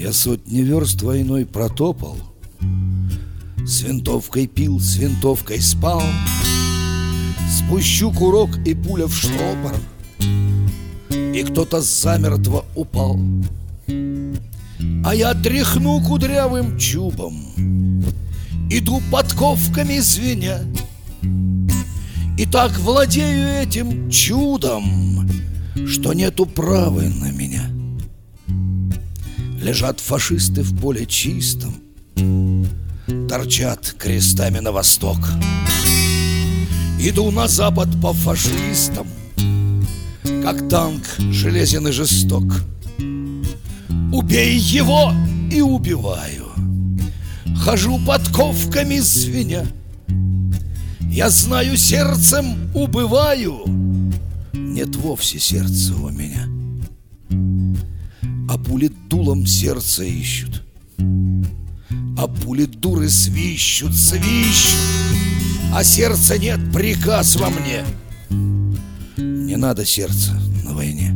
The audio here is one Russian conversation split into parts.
Я сотни верст войной протопал, с винтовкой пил, с винтовкой спал. Спущу курок, и пуля в штопор, и кто-то замертво упал. А я тряхну кудрявым чубом, иду подковками звеня, и так владею этим чудом, что нету права на меня. Лежат фашисты в поле чистом, торчат крестами на восток. Иду на запад по фашистам, как танк железен и жесток. Убей его и убиваю, хожу подковками звеня. Я знаю, сердцем убываю, нет вовсе сердца у меня. А пули дулом сердце ищут, а пули дуры свищут, свищут, а сердца нет, приказ во мне. Не надо сердца на войне.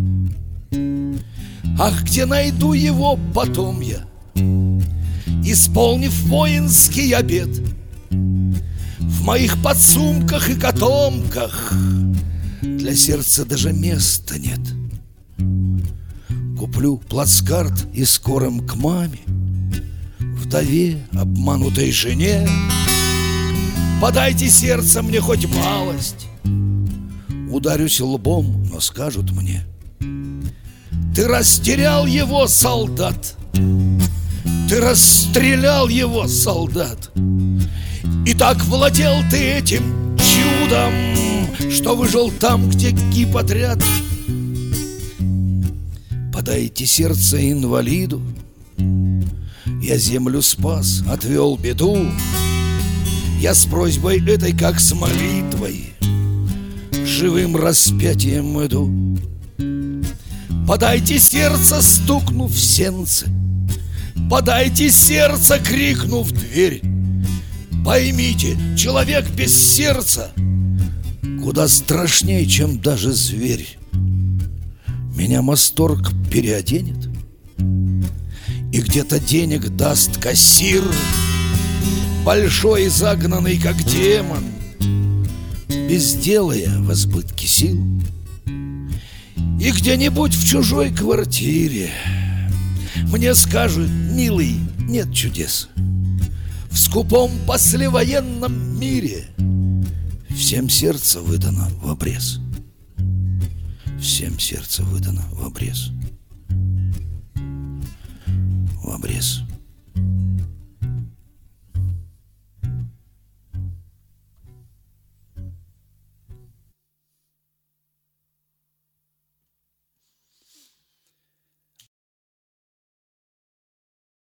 Ах, где найду его потом я, исполнив воинский обет? В моих подсумках и котомках для сердца даже места нет. Куплю плацкарт и скорым к маме, вдове, обманутой жене. Подайте сердце мне хоть малость, ударюсь лбом, но скажут мне: ты растерял его, солдат, ты расстрелял его, солдат. И так владел ты этим чудом, что выжил там, где гиб отряд. Подайте сердце инвалиду, я землю спас, отвел беду. Я с просьбой этой, как с молитвой, живым распятием иду. Подайте сердце, стукнув в сенце, подайте сердце, крикнув дверь. Поймите, человек без сердца куда страшнее, чем даже зверь. Меня масторг переоденет и где-то денег даст кассир, большой и загнанный, как демон, без дела я в избытке сил. И где-нибудь в чужой квартире мне скажут: милый, нет чудес. В скупом послевоенном мире всем сердце выдано в обрез. Всем сердце выдано в обрез. В обрез.